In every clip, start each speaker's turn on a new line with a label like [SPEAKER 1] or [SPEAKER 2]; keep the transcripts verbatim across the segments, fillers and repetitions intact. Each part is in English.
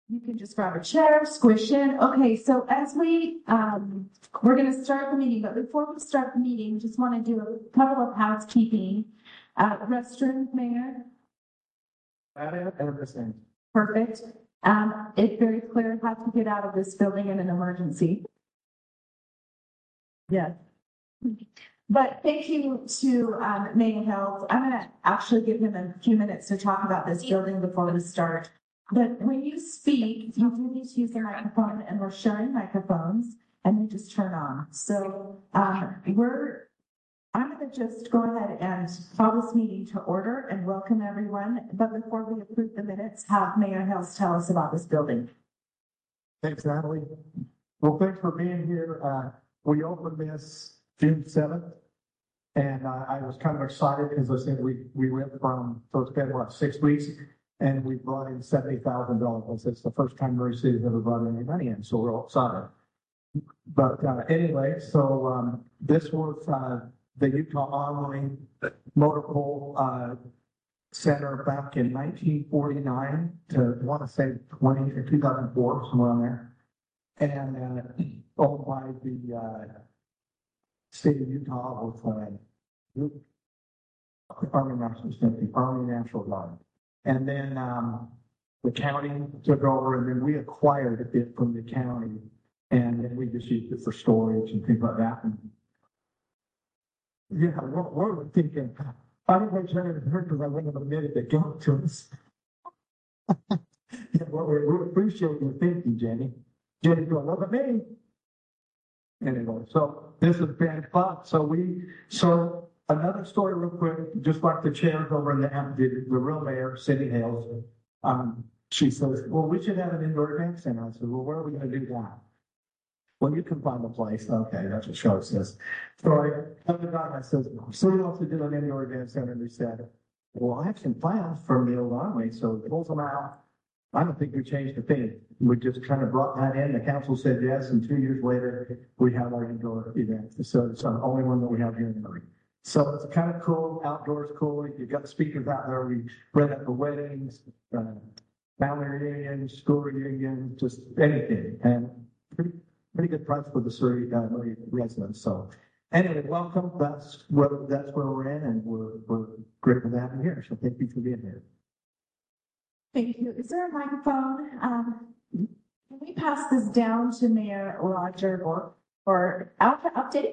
[SPEAKER 1] You can just grab a chair, squish in. Okay, so as we, um, we're gonna start the meeting, but before we start the meeting, just want to do a couple of housekeeping. Uh, restroom, Mayor?
[SPEAKER 2] That is everything.
[SPEAKER 1] Perfect. Um, it's very clear how to get out of this building in an emergency. Yes. But thank you to um, Maine Health. I'm going to actually give him a few minutes to talk about this building before we start. But when you speak, you do need to use the microphone, and we're sharing microphones, and they just turn on. So um, we're, I'm going to just go ahead and call this meeting to order and welcome everyone. But before we approve the minutes, have Mayor Hills tell us about this building.
[SPEAKER 2] Thanks, Natalie. Well, thanks for being here. Uh, we opened this June seventh. And uh, I was kind of excited because I said we, we went from, so it's been what, six weeks, and we brought in seventy thousand dollars. It's the first time Murray City's ever brought any money in, so we're all excited. But uh, anyway, so um, this was uh, the Utah Online Motor Pool uh, Center back in nineteen forty-nine to, I want to say twenty or two thousand four, somewhere on there. And uh, owned by the uh, state of Utah with uh, Army National Safety, Army National Guard. And then um, the county took over, and then we acquired it from the county, and then we just used it for storage and things like that. And yeah, what, what we're thinking, I don't know if I heard because I wouldn't have admitted to go to us. Yeah, well, we, we appreciate your thinking, Jenny. Jenny, go, look at me. Anyway, so this has been fun. So we, so another story real quick, just like the chairs over in the, the, the real mayor, Cindy Hales, um, she says, well, we should have an indoor event center. I said, well, where are we going to do that? Well, you can find a place. Okay, that's what Charlotte says. So I come to God and I says, so we wants to do an indoor event center. And we said, well, I have some plans from the old army. So we pulled them out. I don't think we changed a thing. We just kind of brought that in. The council said yes, and two years later, we have our indoor event. So it's the only one that we have here in Murray. So it's kind of cool. Outdoors cool. You've got speakers out there. We rent it for weddings, uh, family reunions, school reunions, just anything. And pretty, pretty good price for the Surrey uh, Murray residents. So anyway, welcome. That's where that's where we're in, and we're we're grateful to have you here. So thank you for being here.
[SPEAKER 1] Thank you. Is there a microphone? Um, can we pass this down to Mayor Roger or, or out update?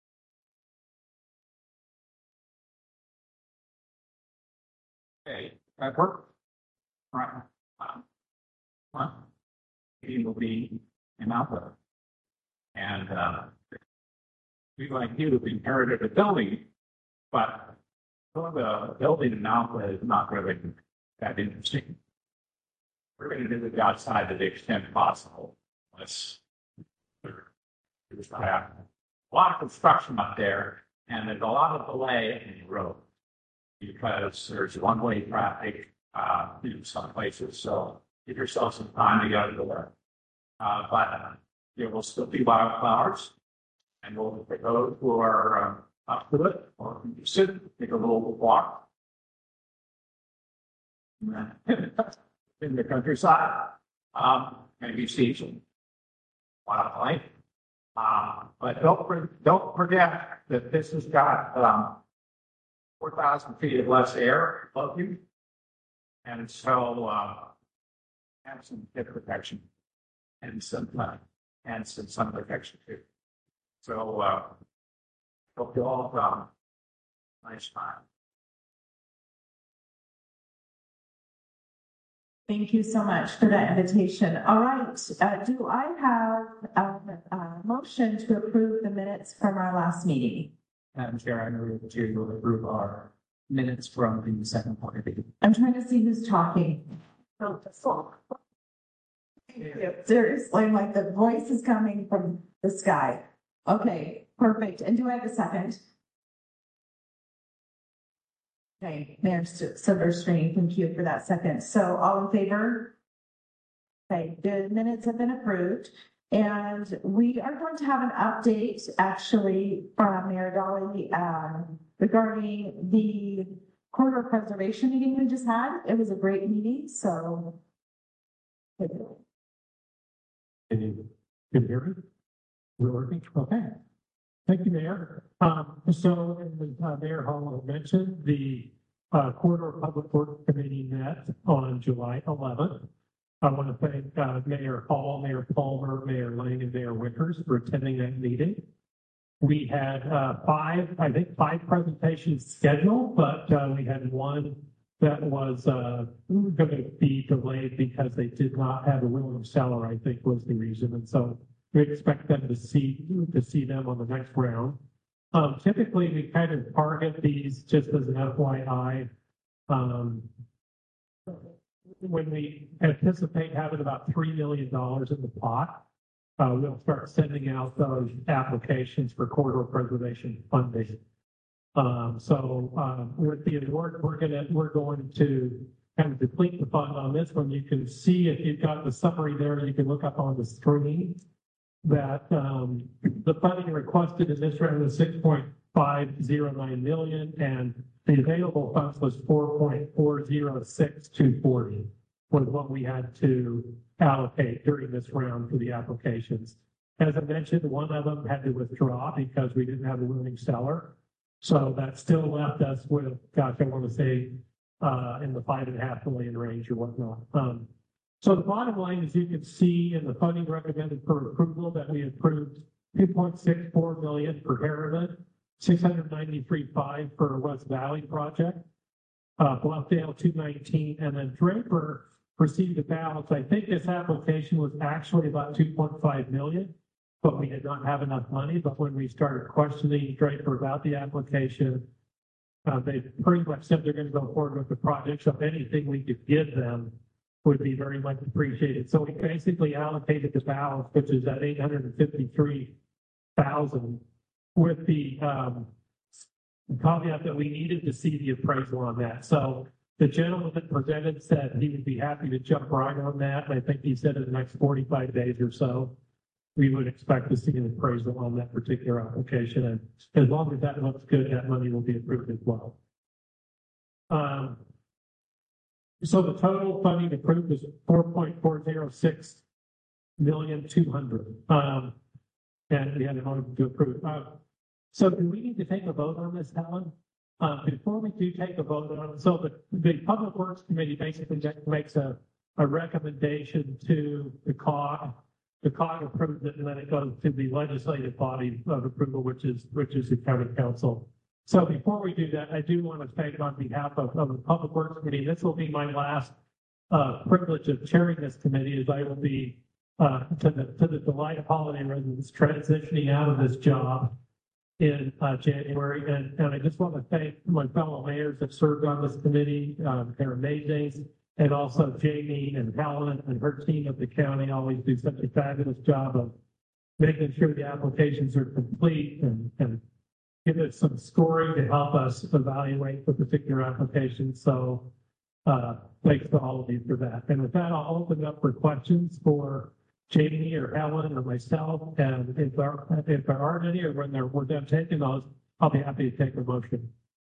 [SPEAKER 3] Okay, that work? Right. Um, well, he will be in Alpha. And uh, we like you to inherited a building, but the building in Alpha is not really that interesting. We're going to do the outside to the extent possible. Let's, there's a lot of construction up there, and there's a lot of delay in the road because there's one-way traffic uh, in some places. So give yourself some time to get to the work. Uh, but uh, there will still be wildflowers, and we'll take those who are um, up to it or sit, take a little walk. In the countryside, um, maybe see some wildlife. Uh, but don't, don't forget that this has got um, four thousand feet of less air above you. And so uh, have some head protection and some, uh, and some sun protection too. So uh, hope you all have um, a nice time.
[SPEAKER 1] Thank you so much for that invitation. All right, uh, do I have a, a motion to approve the minutes from our last meeting?
[SPEAKER 4] Madam Chair, I move to approve our minutes from the second part of the.
[SPEAKER 1] I'm trying to see who's talking. Oh, seriously, like the voice is coming from the sky. Okay, perfect. And do I have a second? Okay, Mayor Silverstein, thank you for that second. So all in favor? Okay, the minutes have been approved. And we are going to have an update actually from Mayor Dolly um, regarding the corridor preservation meeting we just had. It was a great meeting. So
[SPEAKER 5] Can you, can you hear me? We're working? Okay. Thank you, Mayor. Um, so, as uh, Mayor Hall mentioned, the uh, Corridor Public Works Committee met on July eleventh. I want to thank uh, Mayor Hall, Mayor Palmer, Mayor Lane, and Mayor Wickers for attending that meeting. We had uh, five, I think, five presentations scheduled, but uh, we had one that was uh, going to be delayed because they did not have a willing seller, I think was the reason. And so we expect them to see to see them on the next round. Um, typically, we kind of target these just as an F Y I. Um, when we anticipate having about three million dollars in the pot, uh, we'll start sending out those applications for corridor preservation funding. Um, so um, with the award, we're gonna we're going to kind of deplete the fund on this one. You can see if you've got the summary there, you can look up on the screen that um, the funding requested in this round was six point five zero nine million, and the available funds was four point four zero six two forty was what we had to allocate during this round for the applications. As I mentioned, one of them had to withdraw because we didn't have a willing seller. So that still left us with, gosh, I want to say uh, in the five and a half million range or whatnot. Um, so the bottom line is you can see in the funding recommended for approval that we approved two point six four million for Harriman, six hundred ninety-three point five for West Valley project, uh, Bluffdale two nineteen, and then Draper received a balance. I think this application was actually about two point five million, but we did not have enough money. But when we started questioning Draper about the application, uh, they pretty much said they're going to go forward with the project. So if anything we could give them would be very much appreciated. So we basically allocated the balance, which is at eight hundred fifty-three thousand, with the um, caveat that we needed to see the appraisal on that. So the gentleman that presented said he would be happy to jump right on that. And I think he said in the next forty-five days or so, we would expect to see an appraisal on that particular application. And as long as that looks good, that money will be approved as well. Um, so the total funding approved is four point four zero six million two hundred. Um, and we had a motion to approve. Uh, so do we need to take a vote on this, Helen? Uh, before we do take a vote on it, so the, the Public Works Committee basically makes a, a recommendation to the C O G. The C O G approves it, and then it goes to the legislative body of approval, which is which is the county council. So before we do that, I do want to thank on behalf of, of the Public Works Committee. This will be my last uh, privilege of chairing this committee, as I will be uh, to the to the delight of holiday residents transitioning out of this job in uh, January. And, and I just want to thank my fellow mayors that served on this committee. Um, they're amazing. And also Jamie and Helen and her team at the county always do such a fabulous job of making sure the applications are complete and, and give us some scoring to help us evaluate the particular application. So uh, thanks to all of you for that. And with that, I'll open it up for questions for Jamie or Helen or myself. And if there, if there aren't any, or when they're, we're done taking those, I'll be happy to take a motion.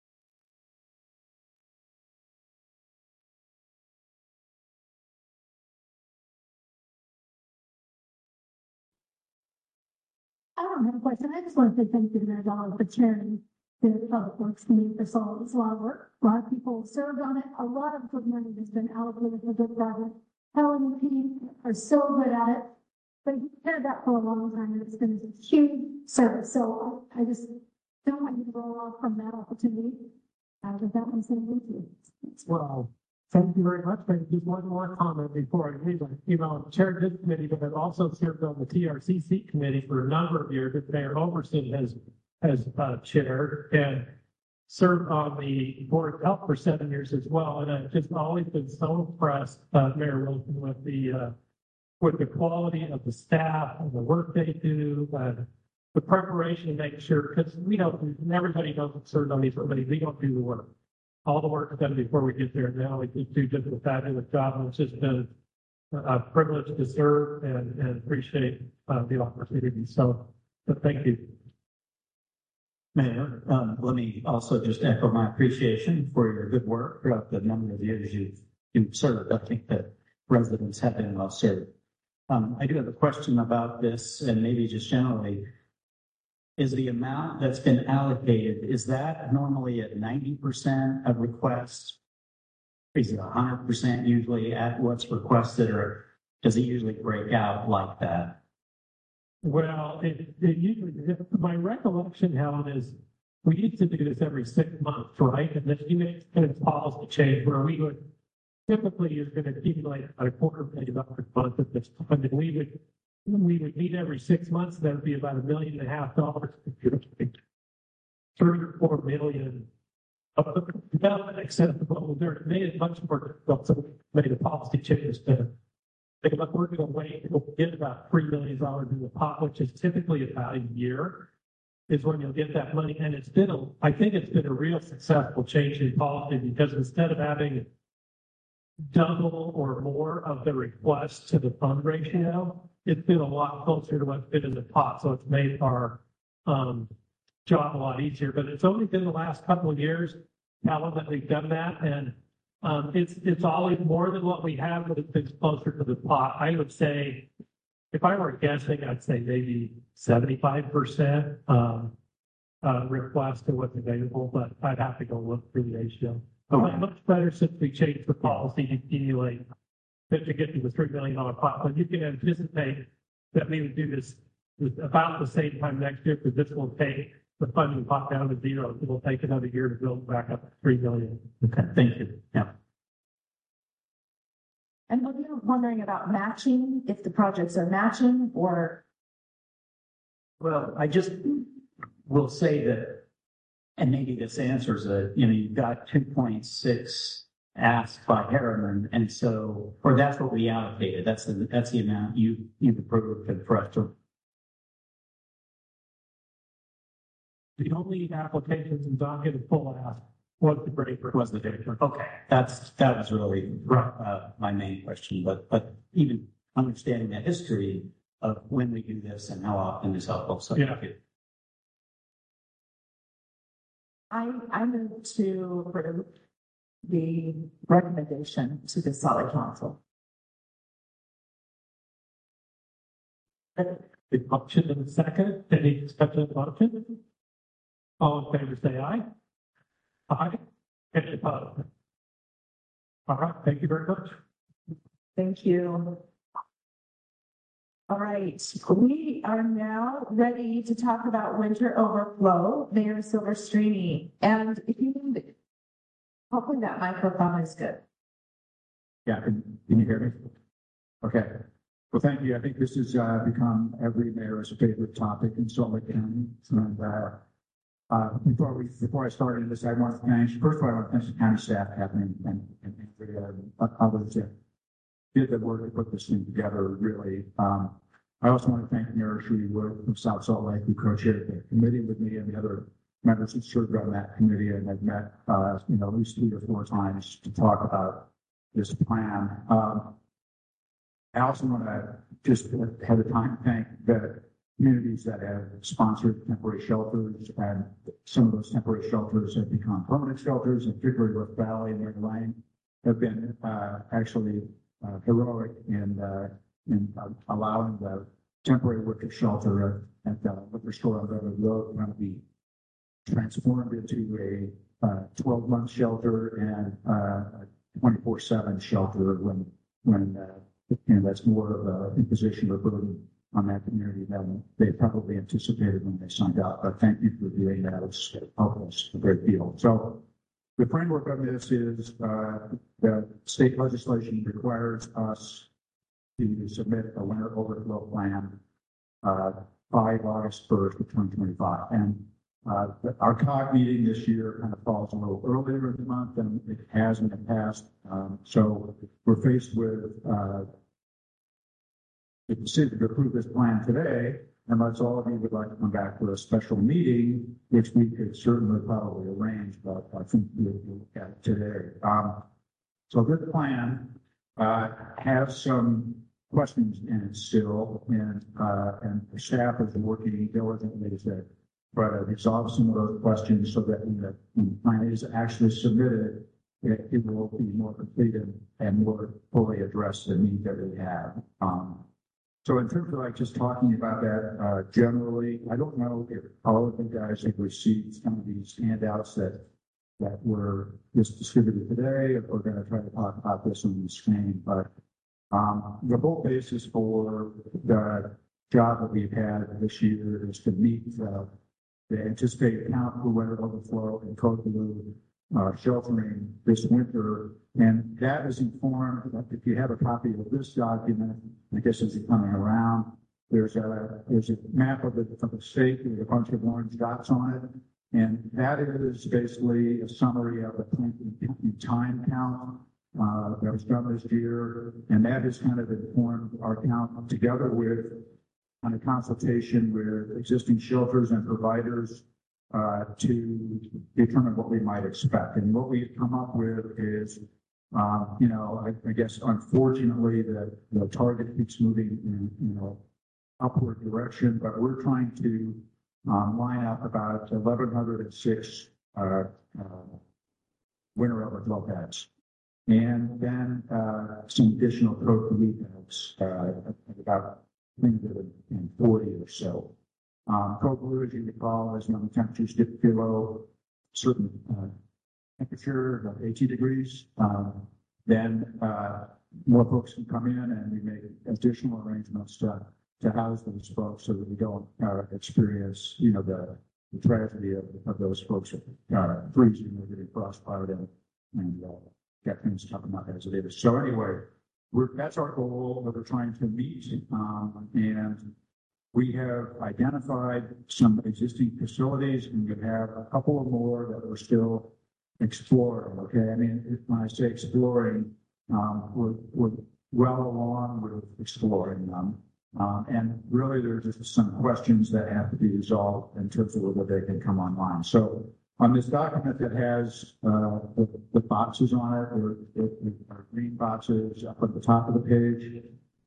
[SPEAKER 6] I don't have a question. I just want to say thank you to Mayor Donald for chairing the Public Works Committee for so it's a lot of work. A lot of people served on it. A lot of good money has been allocated for good project. Helen and Pete are so good at it. But you cared that for a long time, and it's been a huge service. So I just don't want you to roll off from that opportunity. Uh, with that one, saying thank you.
[SPEAKER 5] Well, thank you very much. Maybe just one more comment before I leave. You know, I chaired this committee, but I've also served on the T R C C committee for a number of years that Mayor Overson has, has uh, chaired, and served on the Board of Health for seven years as well. And I've just always been so impressed, uh, Mayor Wilson, with the, uh, with the quality of the staff and the work they do, and the preparation to make sure, because we don't, everybody knows that served on these committees, we don't do the work. All the work is done before we get there. Now we do just a fabulous job, and it's just a, a privilege to serve and, and appreciate uh, the opportunity. So, but thank you.
[SPEAKER 7] Mayor, um, let me also just echo my appreciation for your good work throughout the number of years you've, you've served. I think that residents have been well served. Um, I do have a question about this, and maybe just generally. Is the amount that's been allocated, is that normally at ninety percent of requests? Is it one hundred percent usually at what's requested, or does it usually break out like that?
[SPEAKER 5] Well, it, it usually, my recollection, Helen, is we used to do this every six months, right? And then you make a policy change where we would typically you're going to accumulate about a quarter million dollars a month at this time, and we would we would meet every six months. That would be about a million and a half dollars. Three or four million of the development acceptable. There made it much more difficult, so we made a policy change to think about we're going to wait. We'll get about three million dollars in the pot, which is typically about a year. Is when you'll get that money, and it's been a. I think it's been a real successful change in policy because instead of having double or more of the request to the fund ratio, it's been a lot closer to what's been in the pot. So it's made our um, job a lot easier. But it's only been the last couple of years, Alan, that we've done that. And um, it's it's always more than what we have, but it's been closer to the pot. I would say, if I were guessing, I'd say maybe seventy-five percent um, uh, request to what's available, but I'd have to go look through the ratio. But much better since we changed the policy to accumulate that to get to the three million dollar pot. But you can anticipate that we would do this about the same time next year, because this will take the funding pot down to zero. It will take another year to build back up to three million.
[SPEAKER 7] Okay, thank you. Yeah.
[SPEAKER 1] And what you're wondering about matching, if the projects are matching or?
[SPEAKER 7] Well, I just will say that, and maybe this answers it, you know, you've got two point six asked by Harriman, and so, or that's what we allocated. That's the, that's the amount you, you've approved for us to.
[SPEAKER 5] The only applications and don't get a full ask was the break was the data.
[SPEAKER 7] Okay, that's, that was really uh, my main question, but, but even understanding the history of when we do this and how often is helpful. So
[SPEAKER 5] Yeah.
[SPEAKER 7] thank you.
[SPEAKER 1] I, I move to approve the recommendation to the solid council.
[SPEAKER 5] The motion in the second, any discussion of the motion? All in favor, say aye. Aye. Any opposed? All right, thank you very much.
[SPEAKER 1] Thank you. All right, we are now ready to talk about winter overflow, Mayor Silverstream. And if you need, hopefully that microphone is good.
[SPEAKER 2] Yeah, can, can you hear me? Okay. Well, thank you. I think this has uh, become every mayor's favorite topic in Salt Lake County. And uh, uh, before we, before I started this, I want to thank, first of all, I want to thank the county staff, Kathleen, and, and, and the uh, others that did the work to put this thing together, really. Um, I also want to thank Mayor Shree Wood from South Salt Lake, who co-chaired the committee with me, and the other members that served on that committee, and I've met, uh, you know, at least three or four times to talk about this plan. Um, I also want to just ahead of time thank the communities that have sponsored temporary shelters, and some of those temporary shelters have become permanent shelters, and particularly Rift Valley and Mary Lane have been uh, actually uh, heroic in uh, in uh, allowing the temporary wicker shelter at, at the liquor store on Beverly Road going to be transformed into a uh, twelve month shelter and uh, a twenty-four seven shelter when when uh, you know, that's more of an imposition of burden on that community than they probably anticipated when they signed up. But thank you for doing that. It's helped us a great deal. So the framework of this is uh, the state legislation requires us to submit a winter overflow plan uh, by August first of twenty twenty-five. And uh, our C O G meeting this year kind of falls a little earlier in the month than it has in the past. Um, so we're faced with uh, the decision to approve this plan today, unless all of you would like to come back for a special meeting, which we could certainly probably arrange, but I think we'll look at it today. Um, so this plan uh, has some questions in it still, and uh, and the staff is working diligently to try to resolve some of those questions so that when the, when the plan is actually submitted,
[SPEAKER 8] it, it will be more complete and, and more fully address the need that we have. Um, so in terms of like just talking about that, uh, generally, I don't know if all of you guys have received some of these handouts that, that were just distributed today, if we're going to try to talk about this on the screen, but, um, the whole basis for the job that we've had this year is to meet, uh, the anticipated count for winter overflow and code blue, uh, sheltering this winter. And that is informed, if you have a copy of this document, I guess as you're coming around, there's a, there's a map of the, of the state with a bunch of orange dots on it. And that is basically a summary of the time count, uh, that was done this year. And that has kind of informed our count together with, on a consultation with existing shelters and providers, uh, to determine what we might expect. And what we've come up with is, um, you know, I, I guess unfortunately the, the target keeps moving in, you know, upward direction, but we're trying to um, line up about eleven oh six uh, uh, winter overflow beds. And then uh, some additional code relief beds, uh, about I think that in forty or so. Um, code blue, as you recall, is when the temperatures dip below certain uh, temperature, about eighteen degrees. Um, then uh, more folks can come in, and we make additional arrangements to, to house those folks so that we don't uh, experience, you know, the, the tragedy of, of those folks uh, freezing or getting frostbite and, and uh, get things coming up as it is. So anyway, We're, that's our goal that we're trying to meet, um, and we have identified some existing facilities, and we have a couple of more that we're still exploring. Okay, I mean, when I say exploring, um, we're, we're well along with exploring them, um, and really there's just some questions that have to be resolved in terms of whether they can come online. So on this document that has uh, the, the boxes on it, or the green boxes up at the top of the page,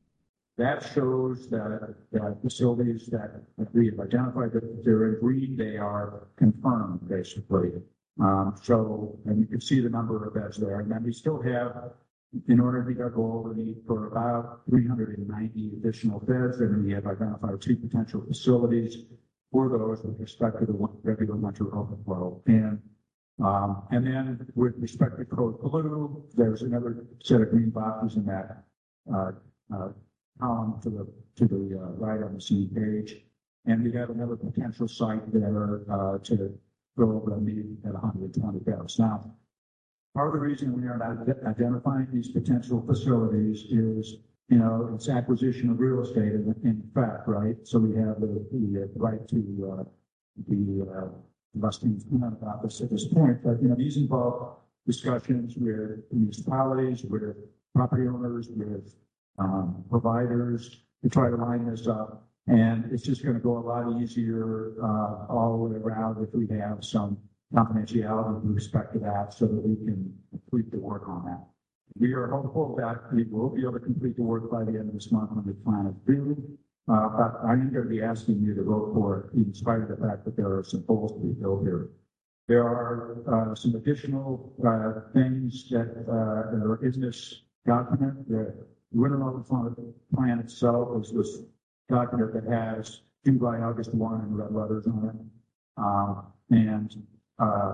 [SPEAKER 8] that shows that, that facilities that we have identified that they're in green, they are confirmed basically. Um, so, and you can see the number of beds there. And then we still have, in order to meet our goal, we need for about three hundred ninety additional beds, and we have identified two potential facilities for those with respect to the one, regular winter overflow. And um, and then with respect to code blue, there's another set of green boxes in that uh, uh, column to the to the uh, right on the same page. And we have another potential site there uh, to go over the need at one hundred twenty beds. Now, part of the reason we are not identifying these potential facilities is, you know, it's acquisition of real estate in, in fact, right? So we have the, the right to uh, the uh, Westinghouse about this at this point, but, you know, these involve discussions with municipalities, with property owners, with um, providers to try to line this up. And it's just going to go a lot easier uh, all the way around if we have some confidentiality with respect to that so that we can complete the work on that. We are hopeful that we will be able to complete the work by the end of this month when the plan is due. Uh, but I'm going to be asking you to vote for it in spite of the fact that there are some holes to be filled here. There are uh, some additional uh, things that, uh, that are in this document. The winter overflow plan itself is this document that has July, August one and red letters on it. Um, and uh,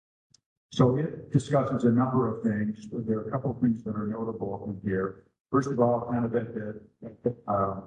[SPEAKER 8] so it discusses a number of things. There are a couple of things that are notable in here. First of all, kind of at the, uh,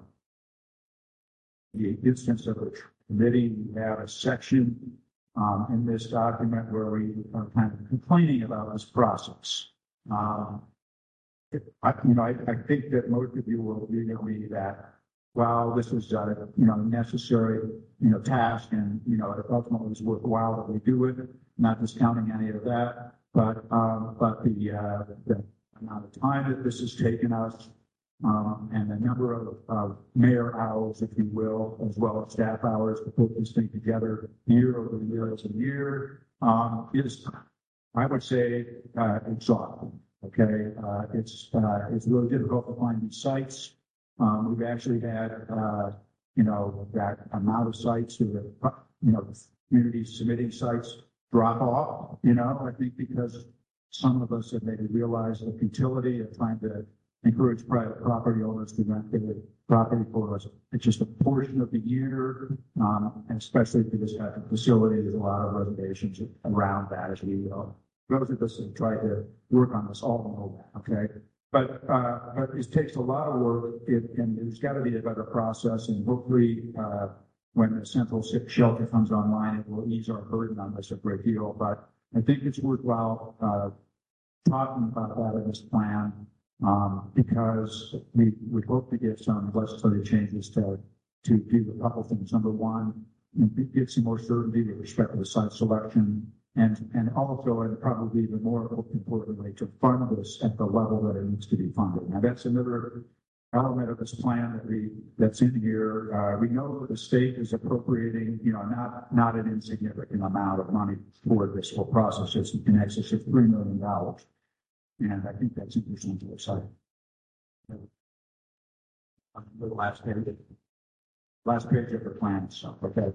[SPEAKER 8] the instance of the committee, we have a section um, in this document where we are kind of complaining about this process. Um, I, you know, I, I think that most of you will agree with me that while this was a, you know, necessary, you know, task, and, you know, it ultimately was worthwhile that we do it, not discounting any of that, but, um, but the, uh, the amount of time that this has taken us, um, and the number of, of mayor hours, if you will, as well as staff hours to put this thing together year over year as a year, um, is, I would say, uh, exhausting. Okay. Uh, it's, uh, it's really difficult to find these sites. Um, we've actually had, uh, you know, that amount of sites who have, you know, communities submitting sites drop off, you know, I think because some of us have maybe realized the futility of trying to encourage private property owners to rent their property for us. It's just a portion of the year, um, and especially for this type of facility, there's a lot of reservations around that as we, uh, those of us have tried to work on this all know that, okay? But, uh, but it takes a lot of work, it, and there's got to be a better process, and hopefully, uh, when the central shelter comes online, it will ease our burden on this a great deal. But I think it's worthwhile, uh, talking about that in this plan, um, because we would hope to get some legislative changes to, to do a couple things. Number one, get some more certainty with respect to the site selection, and, and also, and probably even more importantly, to fund this at the level that it needs to be funded. Now, that's another element of this plan that we, that's in here. Uh, we know that the state is appropriating, you know, not, not an insignificant amount of money for this whole process. It's in excess of three million dollars. And I think that's interesting to excite. The last page, last page of the plan, so, okay.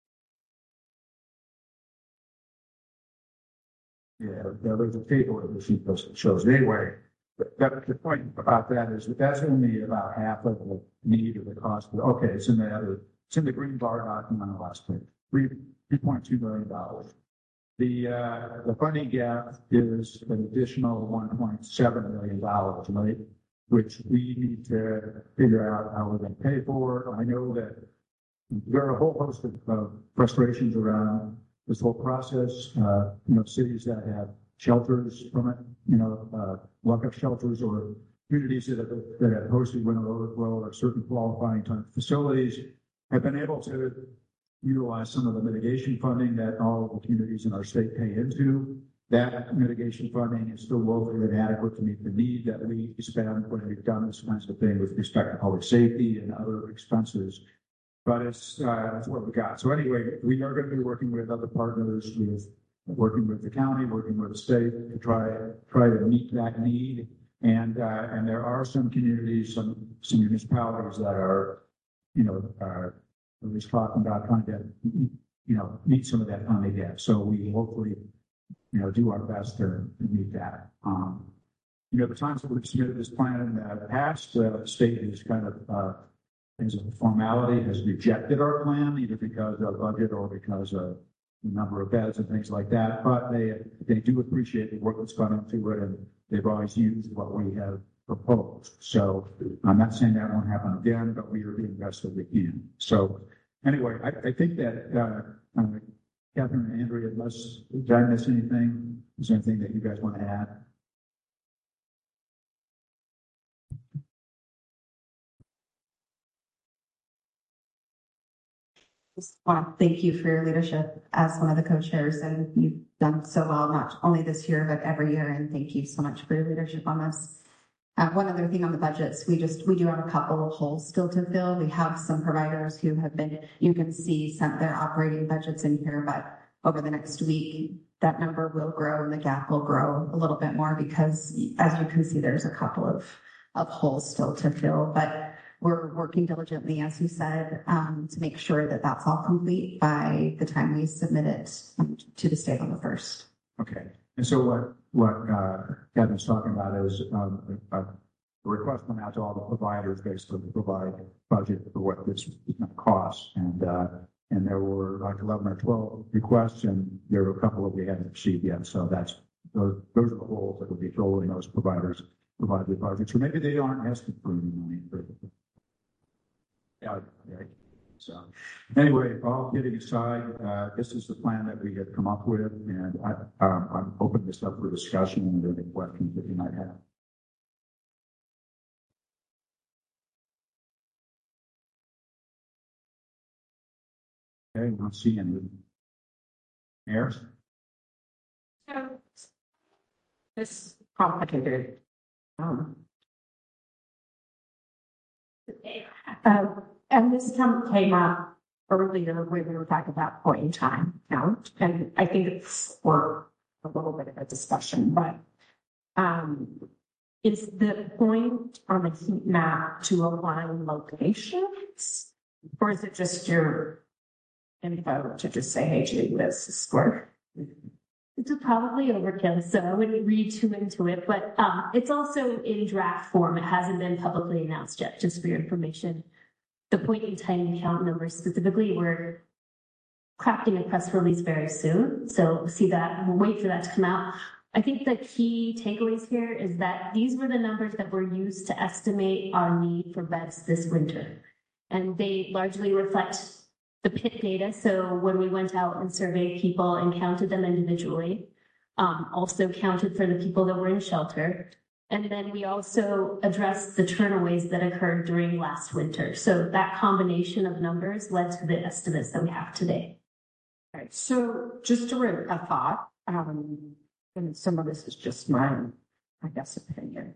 [SPEAKER 8] Yeah, there's a table of the sheet that shows. Anyway, that, the point about that is that that's only about half of the need or the cost. Okay, it's in the other, it's in the green bar document on the last page, three, three point two million dollars. The, uh, the funding gap is an additional one point seven million dollars, right? Which we need to figure out how we're going to pay for. I know that there are a whole host of uh, frustrations around this whole process. Uh, you know, cities that have shelters from it, you know, uh, walk-up shelters, or communities that have, that have hosted winter overflow or certain qualifying type facilities have been able to utilize some of the mitigation funding that all of the communities in our state pay into. That mitigation funding is still woefully inadequate to meet the need that we spend when we've done this kinds of thing with respect to public safety and other expenses. But it's, uh, it's what we got. So anyway, we are going to be working with other partners, with working with the county, working with the state to try, try to meet that need. And, uh, and there are some communities, some, some municipalities that are, you know, are at least talking about trying to, you know, meet some of that funding gap. So we hopefully, you know, do our best to, to meet that. Um, you know, the times that we've submitted this plan in the past, uh, the state is kind of, uh, as a formality, has rejected our plan, either because of budget or because of the number of beds and things like that. But they, they do appreciate the work that's gone into it, and they've always used what we have proposed. So I'm not saying that won't happen again, but we are doing the best that we can. So anyway, I, I think that, uh, uh, Catherine and Andrea, unless, did I miss anything? Is there anything that you guys want to add?
[SPEAKER 9] Just want to thank you for your leadership as one of the co-chairs, and you've done so well, not only this year, but every year. And thank you so much for your leadership on this. Uh, one other thing on the budgets, we just, we do have a couple of holes still to fill. We have some providers who have been, you can see sent their operating budgets in here, but over the next week, that number will grow and the gap will grow a little bit more, because as you can see, there's a couple of, of holes still to fill, but we're working diligently, as you said, um, to make sure that that's all complete by the time we submit it um, to the state on the first.
[SPEAKER 8] Okay. And so what, what, uh, Kevin's talking about is, um, a, a request went out to all the providers basically to provide budget for what this is going to cost. And, uh, and there were like eleven or twelve requests, and there were a couple that we haven't received yet. So that's, those, those are the holes that would be filled in those providers provide the budget. So maybe they aren't asking for any money. But, yeah, right. So anyway, all kidding aside, uh, this is the plan that we have come up with, and I, um, I'm opening this up for discussion and any questions that you might have. Okay, not seeing any. Airs?
[SPEAKER 10] So this complicated. Um, uh, and this come, came up earlier when we were talking about point in time count, and I think it's for a little bit of a discussion, but um, is the point on the heat map to align locations, or is it just your info to just say, hey, gee, this is where
[SPEAKER 11] It's probably overkill, so I wouldn't read too into it, but um, it's also in draft form. It hasn't been publicly announced yet, just for your information. The point in time count numbers specifically, we're crafting a press release very soon, so see that, we'll wait for that to come out. I think the key takeaways here is that these were the numbers that were used to estimate our need for beds this winter. And they largely reflect the P I T data. So when we went out and surveyed people and counted them individually, um, also counted for the people that were in shelter. And then we also addressed the turnaways that occurred during last winter. So that combination of numbers led to the estimates that we have today.
[SPEAKER 10] All right, so just a, re- a thought, um, and some of this is just my, I guess, opinion.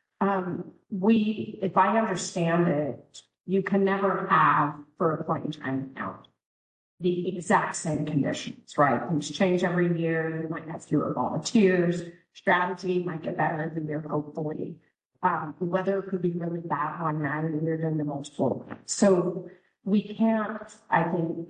[SPEAKER 10] Um, we, if I understand it, you can never have for a point in time count the exact same conditions, right? Things change every year. You might have fewer volunteers. Strategy might get better every year, hopefully. Um, the weather could be really bad one night and we're doing the multiple. So we can't, I think,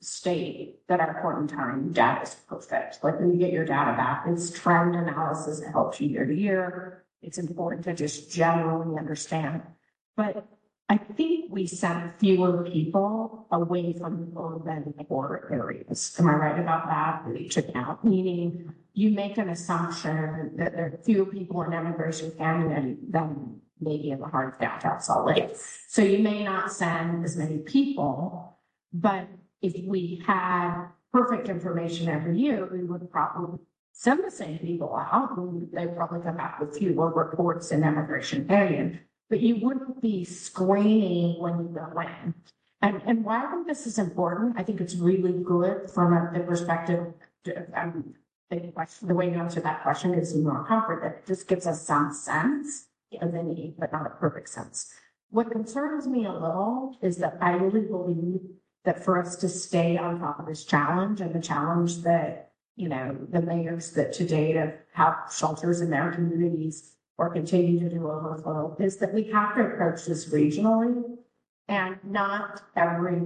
[SPEAKER 10] state that our point in time data is perfect. Like when you get your data back, it's trend analysis that helps you year to year. It's important to just generally understand. But I think we sent fewer people away from urban core areas. Am I right about that? To count, meaning you make an assumption that there are fewer people in Emigration Canyon than maybe in the heart of downtown Salt Lake. So you may not send as many people, but if we had perfect information every year, we would probably send the same people out. They probably come back with fewer reports in Emigration Canyon. But you wouldn't be screening when you go in. And, and why I think this is important, I think it's really good from a, the perspective, um, the, question, the way you answer that question gives you more comfort that it just gives us some sense of the need, but not a perfect sense. What concerns me a little is that I really believe that for us to stay on top of this challenge and the challenge that, you know, the mayors that to date have had shelters in their communities or continue to do overflow, is that we have to approach this regionally. And not every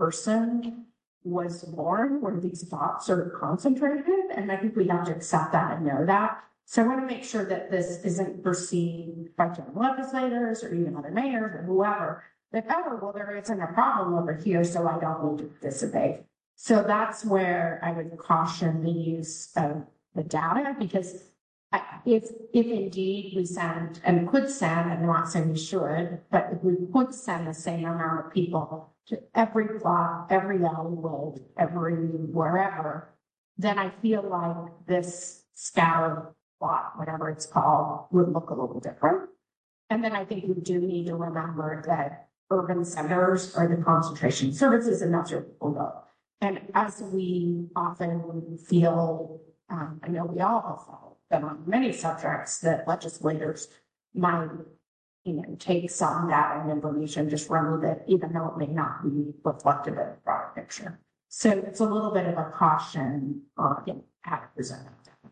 [SPEAKER 10] person was born where these thoughts are concentrated. And I think we have to accept that and know that. So I want to make sure that this isn't perceived by general legislators or even other mayors or whoever, that, oh, well, there isn't a problem over here, so I don't need to participate. So that's where I would caution the use of the data, because If, if indeed we send, and could send, I'm not saying we should, but if we could send the same amount of people to every block, every alleyway, every wherever, then I feel like this scatter plot, whatever it's called, would look a little different. And then I think we do need to remember that urban centers are the concentration services, and that's where people go. And as we often feel, um, I know we all have felt, on many subjects that legislators might, you know, take some data and information, just remove it, even though it may not be reflective of the broader picture. So it's a little bit of a caution on how to present it.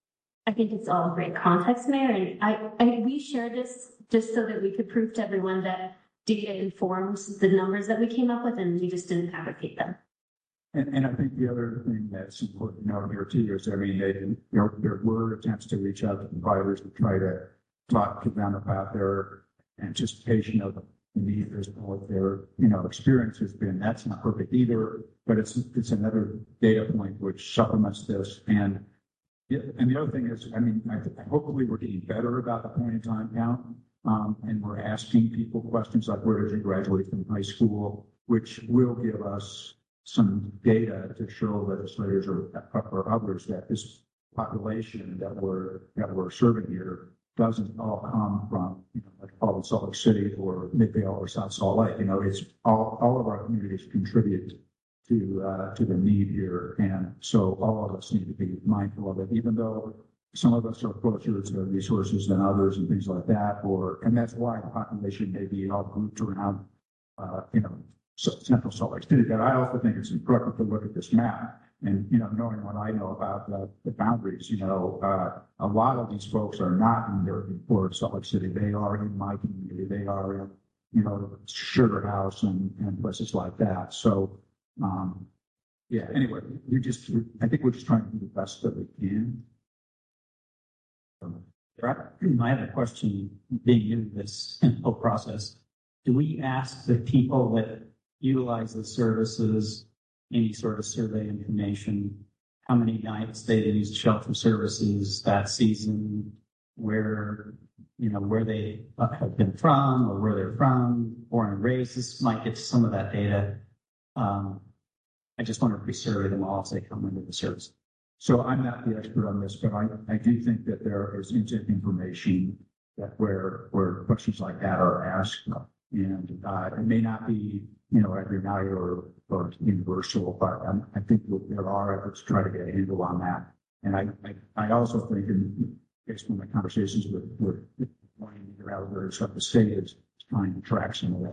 [SPEAKER 11] I think it's all great context, Mayor, and I, I we share this just so that we could prove to everyone that data informs the numbers that we came up with, and we just didn't fabricate them.
[SPEAKER 8] And, and I think the other thing that's important to note here too is, I mean, they, there, there were attempts to reach out to providers to try to talk to them about their anticipation of the need as well as their, you know, experience has been. That's not perfect either, but it's it's another data point which supplements this. And and the other thing is, I mean, I, hopefully we're getting better about the point in time count, um, and we're asking people questions like, where did you graduate from high school, which will give us some data to show legislators or, or others that this population that we're that we're serving here doesn't all come from, you know, like all of Salt Lake City or Midvale or South Salt Lake. You know, it's all all of our communities contribute to uh, to the need here, and so all of us need to be mindful of it. Even though some of us are closer to resources than others and things like that, or and that's why the population may be all grouped around, uh, you know. Central Salt Lake City. But I also think it's important to look at this map and, you know, knowing what I know about the, the boundaries, you know, uh, a lot of these folks are not in the urban core of Salt Lake City. They are in my community. They are in, you know, Sugar House and, and places like that. So, um, Yeah, anyway, we just, I think we're just trying to do the best that we can.
[SPEAKER 7] I have a question, being new to this whole process. Do we ask the people that utilize the services, any sort of survey information, how many nights they used shelter services that season, where, you know, where they have been from or where they're from, born and raised? This might get to some of that data. Um, I just wonder if we survey them all as they come into the service.
[SPEAKER 8] So I'm not the expert on this, but I, I do think that there is instant information that where, where questions like that are asked. And, uh, it may not be, you know, every night or, or universal, but um, I think there are efforts to try to get a handle on that. And I, I, I also think in, based on my conversations with, with, either out there or stuff, the state is trying to track some of that.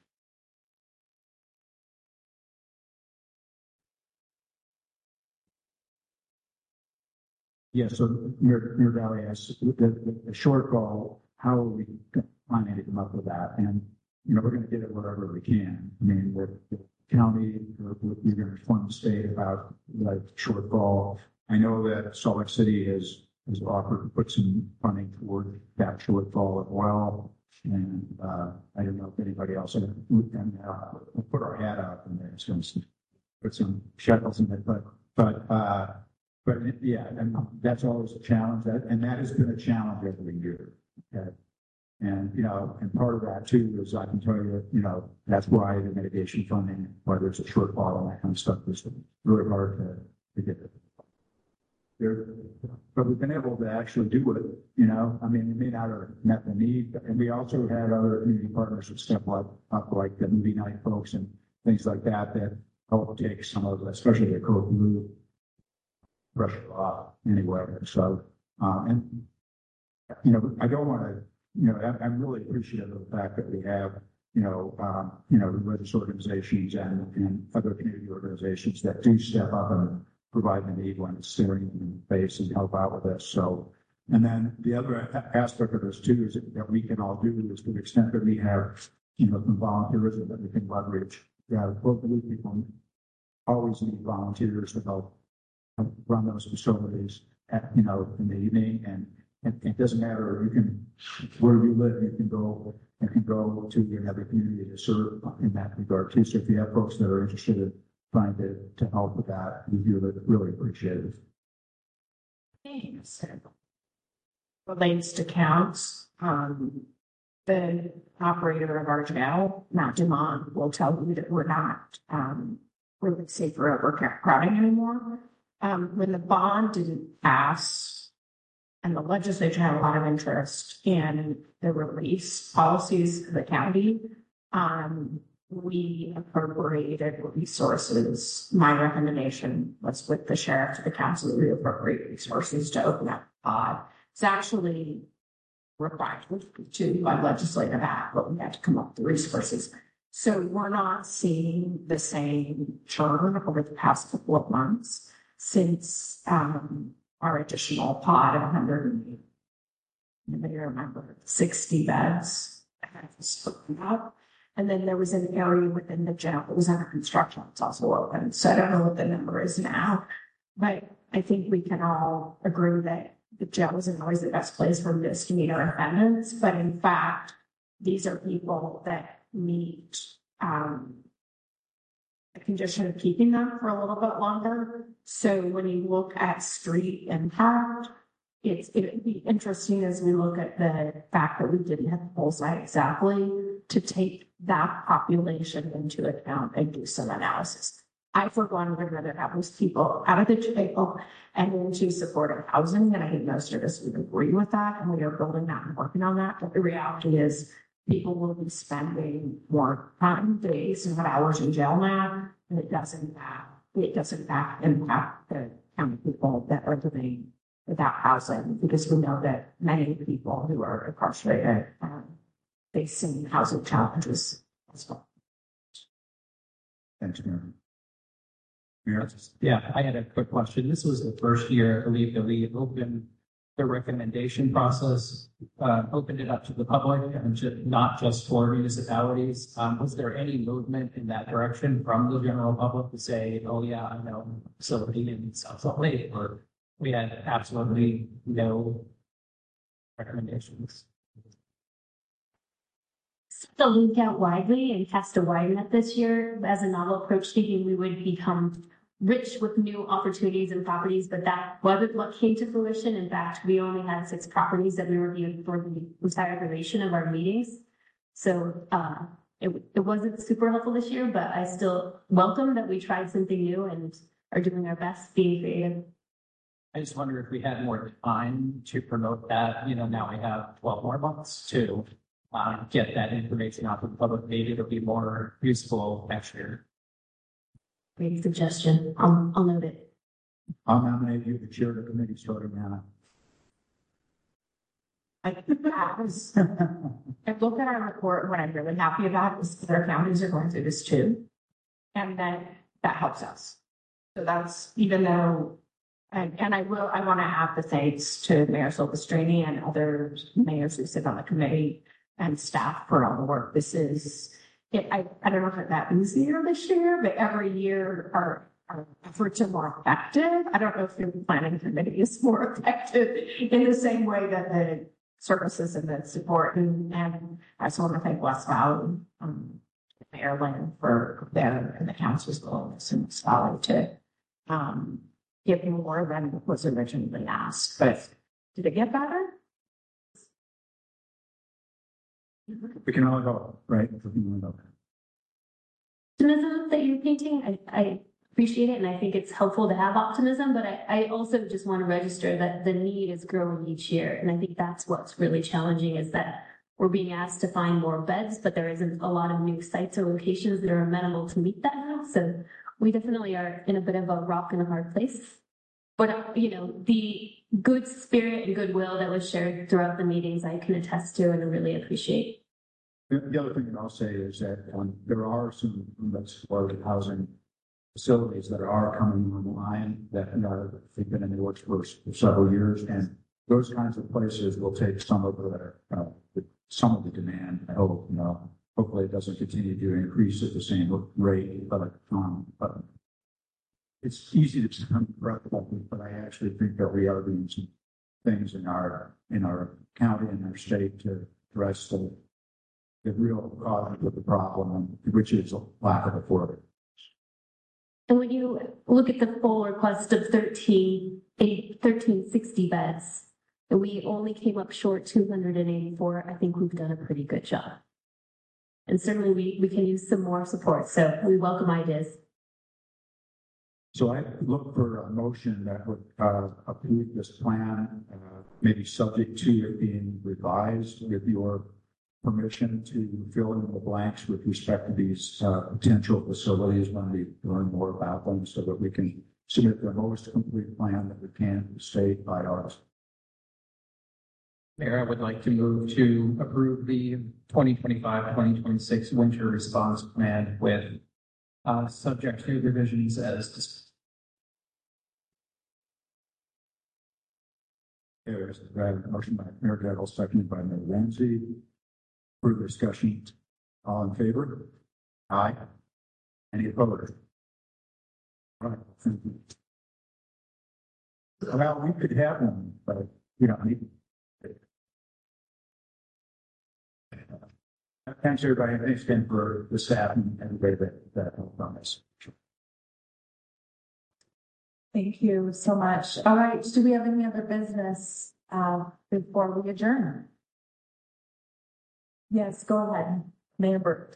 [SPEAKER 8] Yeah, so Muir, Muir Valley has the, the, the shortfall. How are we planning to come up with that? And, you know, we're going to get it wherever we can. I mean, the, the county, we're, we're going to inform the state about the shortfall. I know that Salt Lake City has, has offered to put some funding toward that shortfall as well. And uh, I don't know if anybody else can uh, we'll put our hat out in there. So put some shekels in it, but, but, uh, But yeah, and that's always a challenge, that, and that has been a challenge every year. Okay? And, you know, and part of that too is I can tell you, you know, that's why the mitigation funding, whether it's a shortfall and that kind of stuff, is really hard to, to get it. There, but we've been able to actually do it, you know, I mean, we may not have met the need, and we also had other community partners that step up, up like the movie night folks and things like that, that help take some of the, especially the code blue pressure off anyway. So, um, and, you know, I don't want to, you know, I'm, I'm really appreciative of the fact that we have, you know, um, you know, religious organizations and, and other community organizations that do step up and provide the need when it's staring in the face and help out with this. So, and then the other aspect of this too is that we can all do is to the extent that we have, you know, some volunteerism that we can leverage. Yeah, locally people always need volunteers to help run those facilities at, you know, in the evening, and, and it doesn't matter, you can, where you live, you can go, you can go to another community to serve in that regard too. So if you have folks that are interested in trying to, to help with that, we really, really appreciate it.
[SPEAKER 10] Thanks. Relates to counts, um, the operator of our jail, Matt Dumont, will tell you that we're not, um, really safe for overcrowding anymore. Um, when the bond didn't pass and the legislature had a lot of interest in the release policies of the county, um, we appropriated resources. My recommendation was with the sheriff to the council to reappropriate resources to open up the pod. It's actually required to by legislative act, but we had to come up with the resources. So we're not seeing the same churn over the past couple of months since um, our additional pod of one hundred, you may remember, sixty beds spoken up. And then there was an area within the jail that was under construction. It's also open. So I don't know what the number is now, but I think we can all agree that the jail isn't always the best place for misdemeanor offenders. But in fact, these are people that meet um, a condition of keeping them for a little bit longer. So when you look at street impact, it's, it would be interesting as we look at the fact that we didn't have the bullseye exactly to take that population into account and do some analysis. I, for one, would rather have those people out of the jail and into supportive housing, and I think most of us would agree with that, and we are building that and working on that. But the reality is people will be spending more time, days, and hours in jail now, and it doesn't impact, it doesn't impact, impact the county people that are living without housing, because we know that many people who are incarcerated um, facing housing challenges as well.
[SPEAKER 8] Thanks, Mary.
[SPEAKER 7] Yeah, I had a quick question. This was the first year, I believe, that we opened
[SPEAKER 4] the recommendation process, uh, opened it up to the public and ju- not just for municipalities. Um, was there any movement in that direction from the general public to say, oh yeah, I know facility in South Salt Lake, or we had absolutely no recommendations?
[SPEAKER 11] The link out widely and cast a wide net this year as a novel approach, thinking we would become rich with new opportunities and properties, but that wasn't what came to fruition. In fact, we only had six properties that we reviewed for the entire duration of our meetings. So uh, it, it wasn't super helpful this year, but I still welcome that we tried something new and are doing our best being creative.
[SPEAKER 4] I just wonder if we had more time to promote that. You know, now we have twelve more months to uh, get that information out to the public. Maybe it'll be more useful next year.
[SPEAKER 11] Great suggestion. I'll, I'll note it.
[SPEAKER 8] I'll nominate you to chair the committee starting now.
[SPEAKER 10] I was, I look at our report, what I'm really happy about is that our counties are going through this too. And then that helps us. So that's, even though, and, and I will, I want to have the thanks to Mayor Silvestrini and other mayors who sit on the committee and staff for all the work. This is, it, I, I don't know if it's that easier this year, but every year our, our efforts are more effective. I don't know if the planning committee is more effective in the same way that the services and the support. And, and I just want to thank West Valley, um, Mayor Lynn for their and the council's willingness and West Valley to um, give more than was originally asked. But did it get better?
[SPEAKER 8] We can only go, right? We can only go.
[SPEAKER 11] Optimism that you're painting, I, I appreciate it, and I think it's helpful to have optimism, but I, I also just want to register that the need is growing each year. And I think that's what's really challenging, is that we're being asked to find more beds, but there isn't a lot of new sites or locations that are amenable to meet that now. So we definitely are in a bit of a rock and a hard place. But, you know, the good spirit and goodwill that was shared throughout the meetings, I can attest to and really appreciate.
[SPEAKER 8] The, the other thing that I'll say is that um, there are some supported housing facilities that are coming online that uh, have been in the works for several years, and those kinds of places will take some of the uh, some of the demand. I hope, you know, hopefully it doesn't continue to increase at the same rate, but um, but it's easy to become corruptible. But I actually think that we are doing some things in our in our county and our state to address the the real cause of the problem, which is a lack of affordability.
[SPEAKER 11] And when you look at the full request of thirteen, thirteen sixty beds, and we only came up short two hundred eighty-four, I think we've done a pretty good job. And certainly we, we can use some more support, so we welcome ideas.
[SPEAKER 8] So I look for a motion that would uh, approve this plan, uh, maybe subject to it being revised with your permission to fill in the blanks with respect to these uh, potential facilities when we learn more about them, so that we can submit the most complete plan that we can to the state by ours.
[SPEAKER 4] Mayor, I would like to move to approve the twenty twenty-five, twenty twenty-six winter response plan with uh, subject to revisions as discussed.
[SPEAKER 8] There's a motion by Mayor Gettle, seconded by Mayor Ramsey. Further discussion? All in favor? Aye. Any opposed? All right, thank you. Well, we could have one, but we don't need it. Thanks, everybody. Thanks again for the staff and everybody that, that helped on this.
[SPEAKER 1] Thank you so much. All right, do we have any other business uh, before we adjourn? Yes, go ahead, Mayor Burt.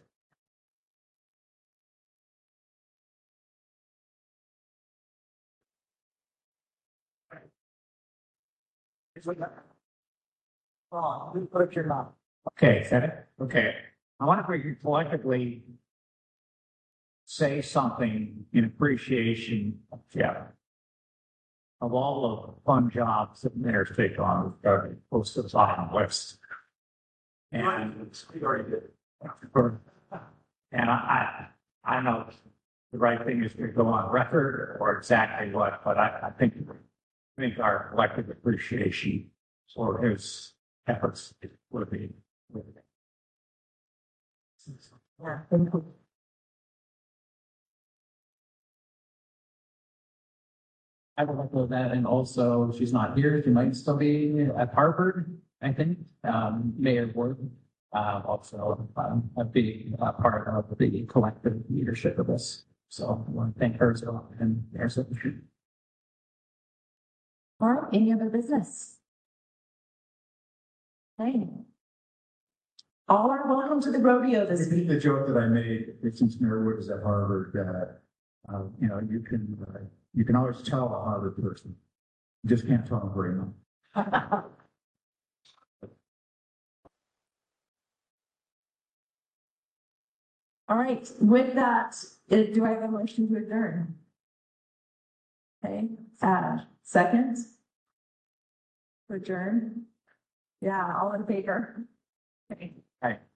[SPEAKER 3] Oh, put your mouth. Okay, said it? Okay. I want to collectively say something in appreciation of Jeff, of all the fun jobs that mayors take on, uh, close to the bottom list. And we already did. And I, I, I know the right thing is to go on record or exactly what, but I, I think make our collective appreciation for his efforts would be.
[SPEAKER 1] Yeah, thank you.
[SPEAKER 4] I would echo that, and also, she's not here, she might still be at Harvard, I think, um, Mayor Ward. Uh, also, um, a big uh, part of the collective leadership of this. So I want to thank her as well and Mayor Silverstein.
[SPEAKER 1] All right, any other business? Hey. All are welcome to the rodeo this
[SPEAKER 8] I think
[SPEAKER 1] week.
[SPEAKER 8] the joke that I made, since Mayor Wood is at Harvard, that, uh, you know, you can, uh, you can always tell a Harvard person. You just can't tell them very much.
[SPEAKER 1] All right, with that, uh, do I have a motion to adjourn? Okay, uh, second? To adjourn? Yeah, all in favor? Okay.
[SPEAKER 3] Hey.